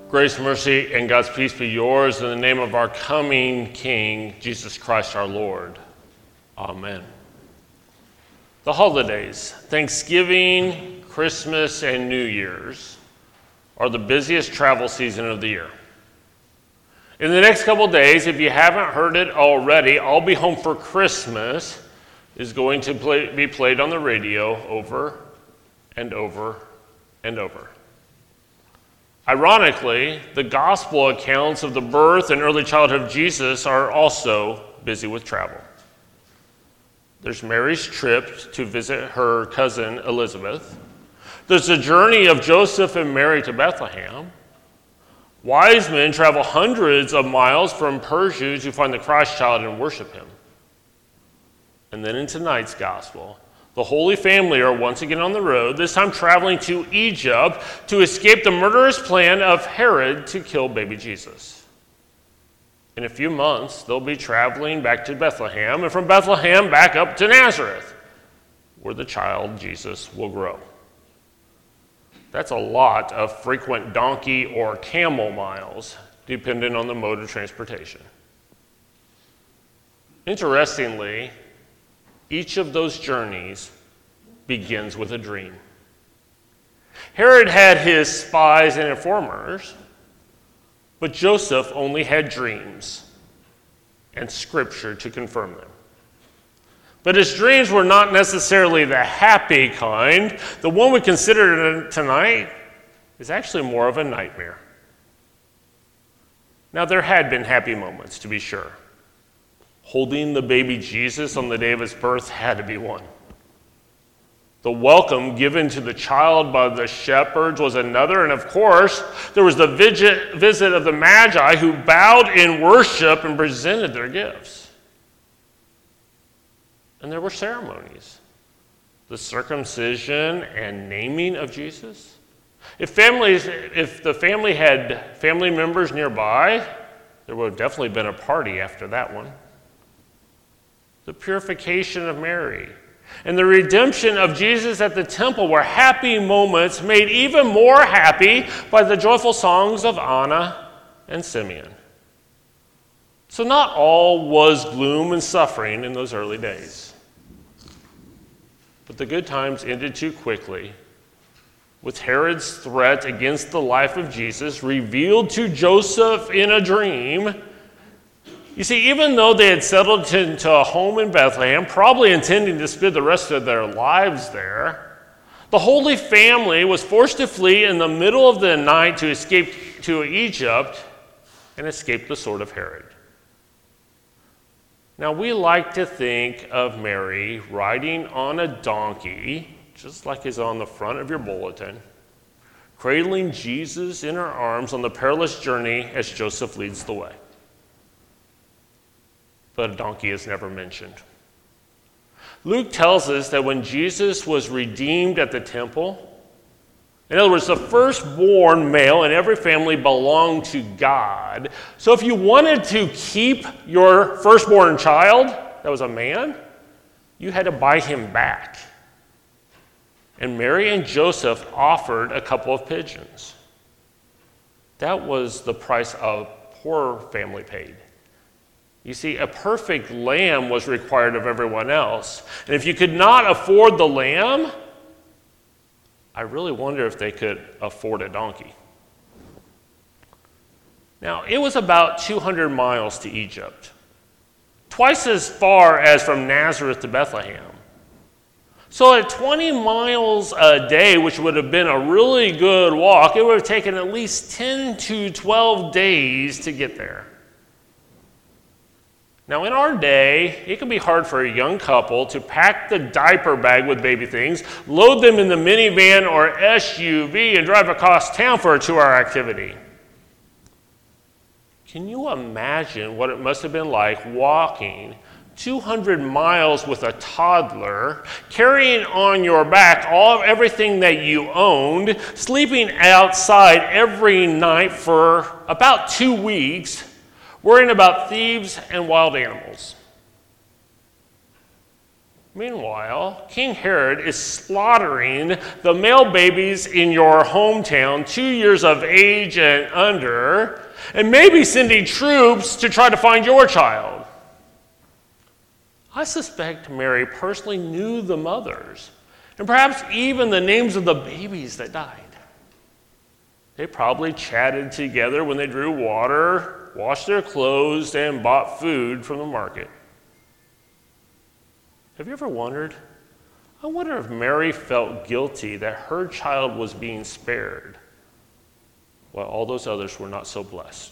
Grace, mercy, and God's peace be yours in the name of our coming King, Jesus Christ our Lord. Amen. The holidays, Thanksgiving, Christmas, and New Year's, are the busiest travel season of the year. In the next couple days, if you haven't heard it already, I'll Be Home for Christmas is going to be played on the radio over and over and over. Ironically, the gospel accounts of the birth and early childhood of Jesus are also busy with travel. There's Mary's trip to visit her cousin Elizabeth. There's the journey of Joseph and Mary to Bethlehem. Wise men travel hundreds of miles from Persia to find the Christ child and worship him. And then in tonight's gospel, the Holy Family are once again on the road, this time traveling to Egypt to escape the murderous plan of Herod to kill baby Jesus. In a few months, they'll be traveling back to Bethlehem, and from Bethlehem back up to Nazareth, where the child Jesus will grow. That's a lot of frequent donkey or camel miles, depending on the mode of transportation. Interestingly, each of those journeys begins with a dream. Herod had his spies and informers, but Joseph only had dreams and scripture to confirm them. But his dreams were not necessarily the happy kind. The one we consider tonight is actually more of a nightmare. Now, there had been happy moments, to be sure. Holding the baby Jesus on the day of his birth had to be one. The welcome given to the child by the shepherds was another, and of course, there was the visit of the Magi who bowed in worship and presented their gifts. And there were ceremonies. The circumcision and naming of Jesus. If the family had family members nearby, there would have definitely been a party after that one. The purification of Mary, and the redemption of Jesus at the temple were happy moments made even more happy by the joyful songs of Anna and Simeon. So not all was gloom and suffering in those early days. But the good times ended too quickly, with Herod's threat against the life of Jesus revealed to Joseph in a dream. You see, even though they had settled into a home in Bethlehem, probably intending to spend the rest of their lives there, the Holy Family was forced to flee in the middle of the night to escape to Egypt and escape the sword of Herod. Now, we like to think of Mary riding on a donkey, just like is on the front of your bulletin, cradling Jesus in her arms on the perilous journey as Joseph leads the way. But a donkey is never mentioned. Luke tells us that when Jesus was redeemed at the temple, in other words, the firstborn male in every family belonged to God. So if you wanted to keep your firstborn child, that was a man, you had to buy him back. And Mary and Joseph offered a couple of pigeons. That was the price a poor family paid. You see, a perfect lamb was required of everyone else. And if you could not afford the lamb, I really wonder if they could afford a donkey. Now, it was about 200 miles to Egypt, twice as far as from Nazareth to Bethlehem. So at 20 miles a day, which would have been a really good walk, it would have taken at least 10 to 12 days to get there. Now, in our day, it can be hard for a young couple to pack the diaper bag with baby things, load them in the minivan or SUV, and drive across town for a 2-hour activity. Can you imagine what it must have been like walking 200 miles with a toddler, carrying on your back everything that you owned, sleeping outside every night for about 2 weeks, worrying about thieves and wild animals? Meanwhile, King Herod is slaughtering the male babies in your hometown, 2 years of age and under, and maybe sending troops to try to find your child. I suspect Mary personally knew the mothers, and perhaps even the names of the babies that died. They probably chatted together when they drew water, washed their clothes, and bought food from the market. Have you ever wondered? I wonder if Mary felt guilty that her child was being spared, while all those others were not so blessed.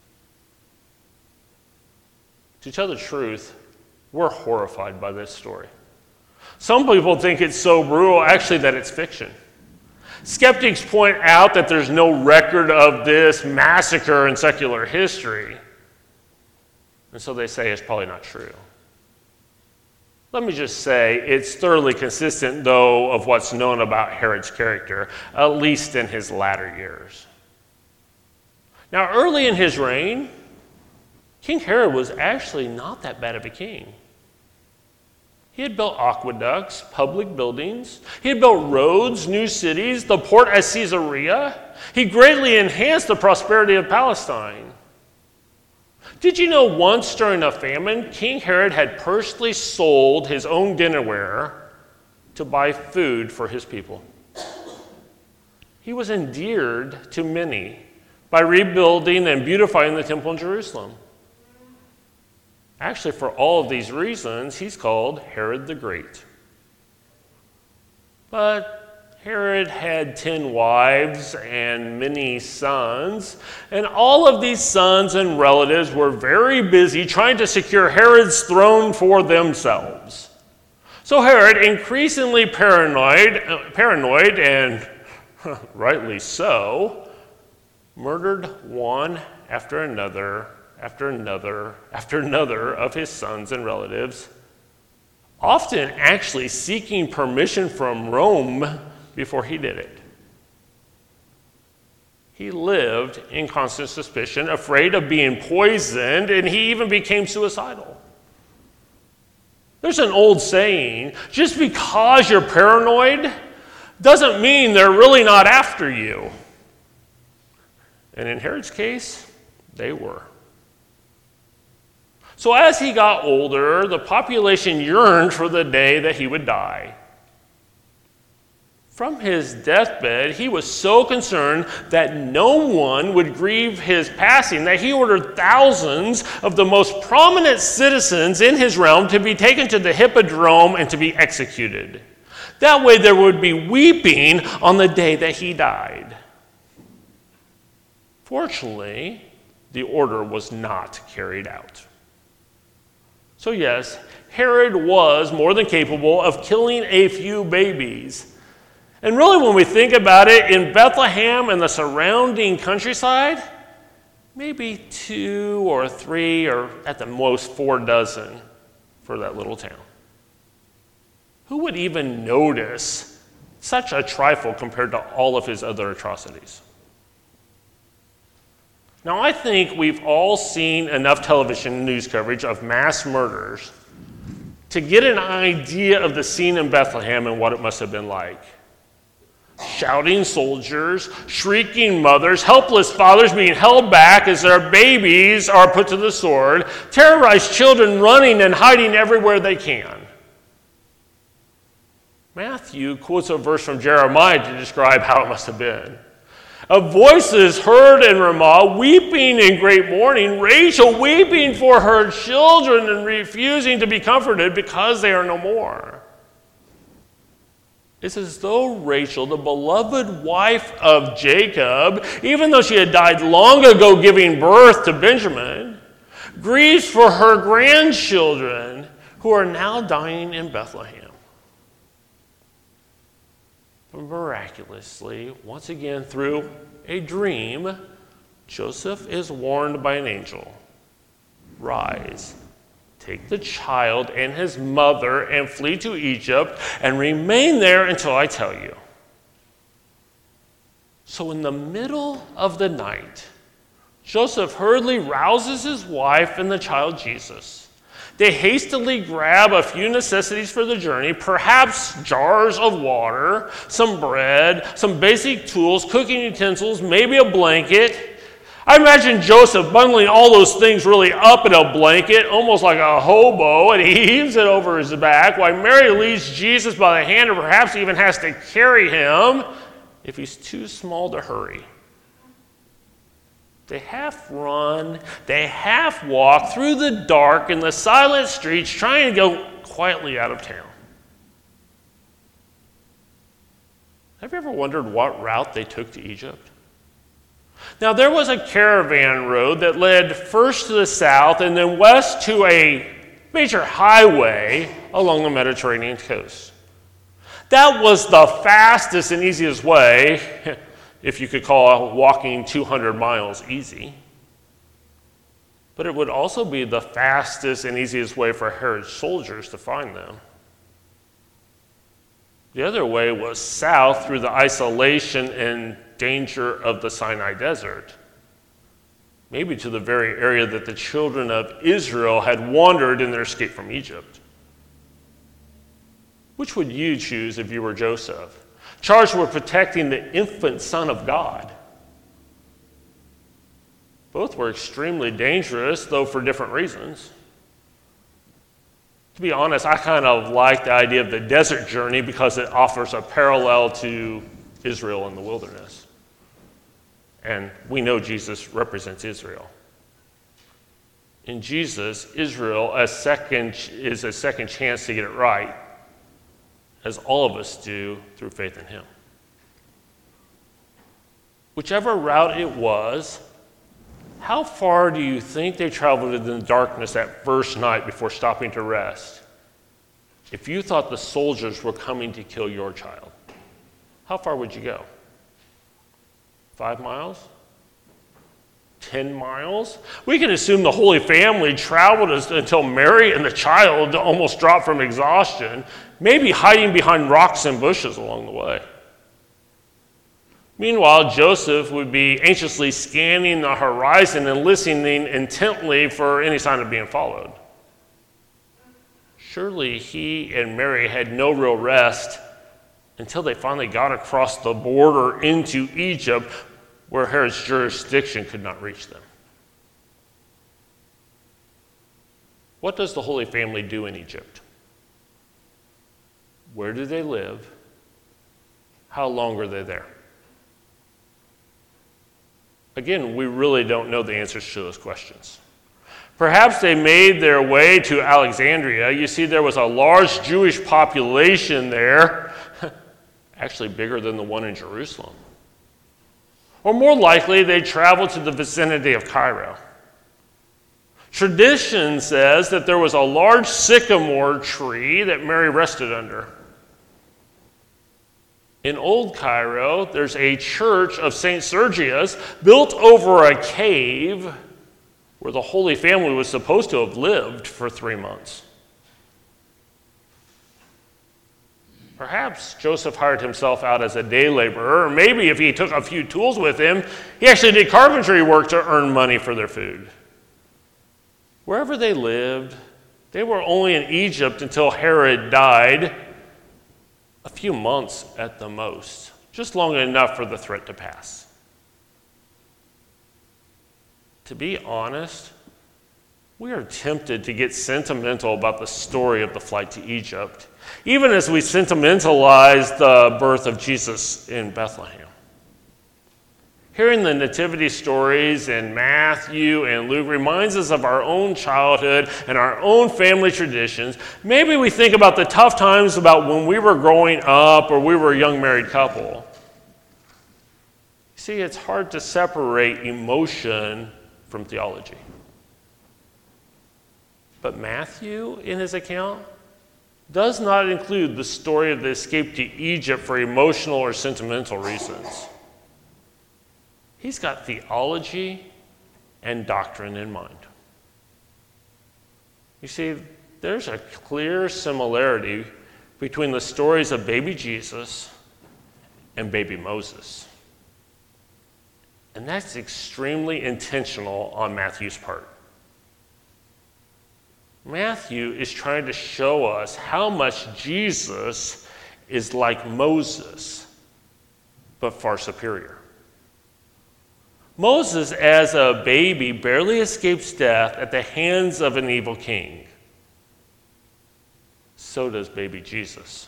To tell the truth, we're horrified by this story. Some people think it's so brutal, actually, that it's fiction. Skeptics point out that there's no record of this massacre in secular history, and so they say it's probably not true. Let me just say, it's thoroughly consistent, though, of what's known about Herod's character, at least in his latter years. Now, early in his reign, King Herod was actually not that bad of a king. He had built aqueducts, public buildings. He had built roads, new cities, the port at Caesarea. He greatly enhanced the prosperity of Palestine. Did you know once during a famine, King Herod had personally sold his own dinnerware to buy food for his people? He was endeared to many by rebuilding and beautifying the temple in Jerusalem. Actually, for all of these reasons, he's called Herod the Great. But Herod had 10 wives and many sons, and all of these sons and relatives were very busy trying to secure Herod's throne for themselves. So Herod, increasingly paranoid and rightly so, murdered one after another of his sons and relatives, often actually seeking permission from Rome before he did it. He lived in constant suspicion, afraid of being poisoned, and he even became suicidal. There's an old saying, just because you're paranoid doesn't mean they're really not after you. And in Herod's case, they were. So as he got older, the population yearned for the day that he would die. From his deathbed, he was so concerned that no one would grieve his passing that he ordered thousands of the most prominent citizens in his realm to be taken to the Hippodrome and to be executed. That way there would be weeping on the day that he died. Fortunately, the order was not carried out. So yes, Herod was more than capable of killing a few babies. And really, when we think about it, in Bethlehem and the surrounding countryside, maybe 2 or 3 or at the most 4 dozen for that little town. Who would even notice such a trifle compared to all of his other atrocities? Now, I think we've all seen enough television news coverage of mass murders to get an idea of the scene in Bethlehem and what it must have been like. Shouting soldiers, shrieking mothers, helpless fathers being held back as their babies are put to the sword, terrorized children running and hiding everywhere they can. Matthew quotes a verse from Jeremiah to describe how it must have been. A voice is heard in Ramah, weeping in great mourning, Rachel weeping for her children and refusing to be comforted because they are no more. It's as though Rachel, the beloved wife of Jacob, even though she had died long ago giving birth to Benjamin, grieves for her grandchildren who are now dying in Bethlehem. But miraculously, once again through a dream, Joseph is warned by an angel, "Rise, take the child and his mother and flee to Egypt and remain there until I tell you." So in the middle of the night, Joseph hurriedly rouses his wife and the child Jesus, They hastily grab a few necessities for the journey, perhaps jars of water, some bread, some basic tools, cooking utensils, maybe a blanket. I imagine Joseph bundling all those things really up in a blanket, almost like a hobo, and he heaves it over his back, while Mary leads Jesus by the hand and perhaps even has to carry him if he's too small to hurry. They half run, they half walk through the dark in the silent streets, trying to go quietly out of town. Have you ever wondered what route they took to Egypt? Now, there was a caravan road that led first to the south and then west to a major highway along the Mediterranean coast. That was the fastest and easiest way, if you could call walking 200 miles easy. But it would also be the fastest and easiest way for Herod's soldiers to find them. The other way was south through the isolation and danger of the Sinai Desert, maybe to the very area that the children of Israel had wandered in their escape from Egypt. Which would you choose if you were Joseph, charged with protecting the infant Son of God? Both were extremely dangerous, though for different reasons. To be honest, I kind of like the idea of the desert journey because it offers a parallel to Israel in the wilderness. And we know Jesus represents Israel. In Jesus, Israel is a second chance to get it right, as all of us do through faith in him. Whichever route it was, how far do you think they traveled in the darkness that first night before stopping to rest? If you thought the soldiers were coming to kill your child, how far would you go? 5 miles? 10 miles? We can assume the Holy Family traveled until Mary and the child almost dropped from exhaustion, maybe hiding behind rocks and bushes along the way. Meanwhile, Joseph would be anxiously scanning the horizon and listening intently for any sign of being followed. Surely he and Mary had no real rest until they finally got across the border into Egypt, where Herod's jurisdiction could not reach them. What does the Holy Family do in Egypt? Where do they live? How long are they there? Again, we really don't know the answers to those questions. Perhaps they made their way to Alexandria. You see, there was a large Jewish population there, actually bigger than the one in Jerusalem. Or more likely, they traveled to the vicinity of Cairo. Tradition says that there was a large sycamore tree that Mary rested under. In Old Cairo, there's a church of St. Sergius built over a cave where the Holy Family was supposed to have lived for 3 months. Perhaps Joseph hired himself out as a day laborer, or maybe if he took a few tools with him, he actually did carpentry work to earn money for their food. Wherever they lived, they were only in Egypt until Herod died, a few months at the most, just long enough for the threat to pass. To be honest, we are tempted to get sentimental about the story of the flight to Egypt, even as we sentimentalize the birth of Jesus in Bethlehem. Hearing the nativity stories in Matthew and Luke reminds us of our own childhood and our own family traditions. Maybe we think about the tough times about when we were growing up or we were a young married couple. See, it's hard to separate emotion from theology. But Matthew, in his account, does not include the story of the escape to Egypt for emotional or sentimental reasons. He's got theology and doctrine in mind. You see, there's a clear similarity between the stories of baby Jesus and baby Moses. And that's extremely intentional on Matthew's part. Matthew is trying to show us how much Jesus is like Moses, but far superior. Moses, as a baby, barely escapes death at the hands of an evil king. So does baby Jesus.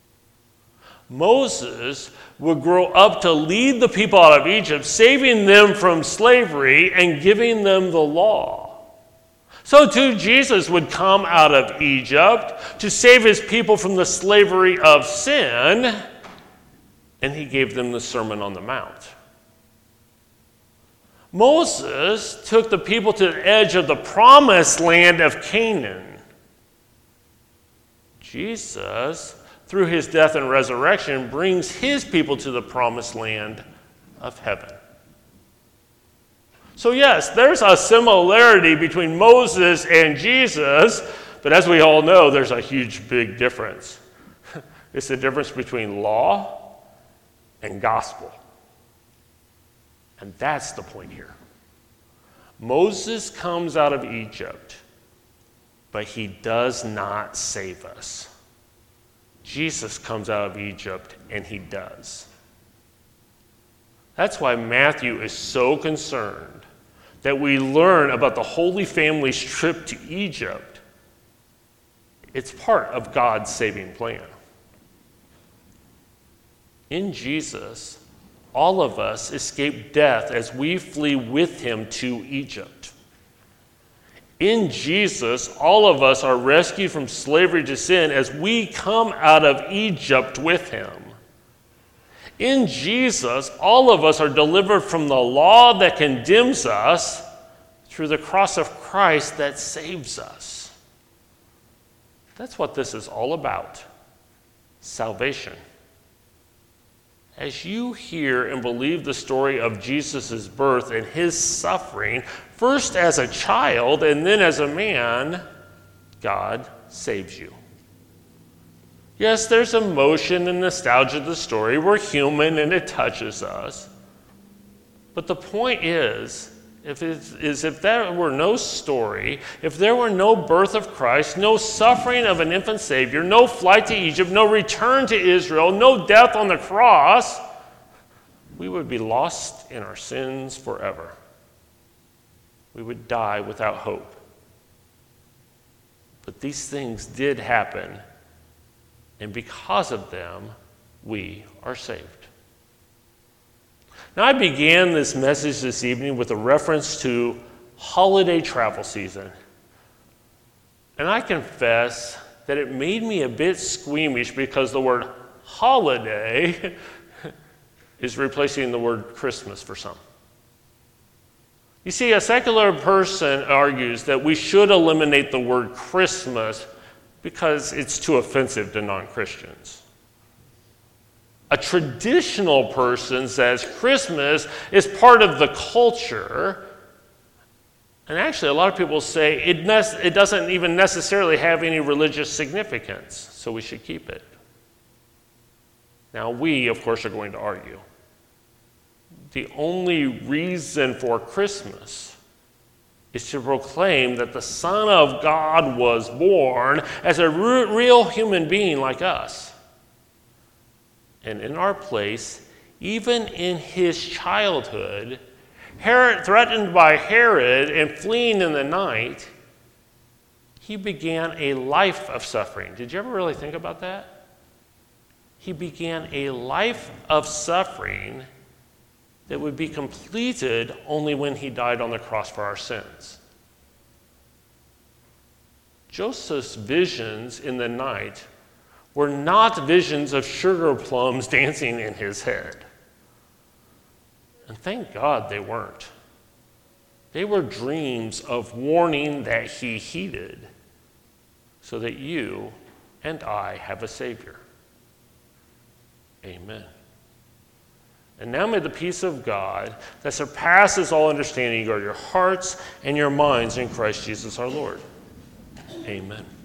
Moses would grow up to lead the people out of Egypt, saving them from slavery and giving them the law. So too, Jesus would come out of Egypt to save his people from the slavery of sin, and he gave them the Sermon on the Mount. Moses took the people to the edge of the promised land of Canaan. Jesus, through his death and resurrection, brings his people to the promised land of heaven. So yes, there's a similarity between Moses and Jesus, but as we all know, there's a huge, big difference. It's the difference between law and gospel. And that's the point here. Moses comes out of Egypt, but he does not save us. Jesus comes out of Egypt, and he does. That's why Matthew is so concerned that we learn about the Holy Family's trip to Egypt. It's part of God's saving plan. In Jesus, all of us escape death as we flee with him to Egypt. In Jesus, all of us are rescued from slavery to sin as we come out of Egypt with him. In Jesus, all of us are delivered from the law that condemns us through the cross of Christ that saves us. That's what this is all about. Salvation. As you hear and believe the story of Jesus' birth and his suffering, first as a child and then as a man, God saves you. Yes, there's emotion and nostalgia to the story. We're human and it touches us. But the point is, if there were no story, if there were no birth of Christ, no suffering of an infant Savior, no flight to Egypt, no return to Israel, no death on the cross, we would be lost in our sins forever. We would die without hope. But these things did happen, and because of them, we are saved. Now, I began this message this evening with a reference to holiday travel season. And I confess that it made me a bit squeamish because the word holiday is replacing the word Christmas for some. You see, a secular person argues that we should eliminate the word Christmas because it's too offensive to non-Christians. A traditional person says Christmas is part of the culture, and actually a lot of people say it doesn't even necessarily have any religious significance, so we should keep it. Now we, of course, are going to argue. The only reason for Christmas is to proclaim that the Son of God was born as a real human being like us. And in our place, even in his childhood, threatened by Herod and fleeing in the night, he began a life of suffering. Did you ever really think about that? He began a life of suffering that would be completed only when he died on the cross for our sins. Joseph's visions in the night were not visions of sugar plums dancing in his head. And thank God they weren't. They were dreams of warning that he heeded so that you and I have a Savior. Amen. And now may the peace of God that surpasses all understanding guard your hearts and your minds in Christ Jesus our Lord. Amen.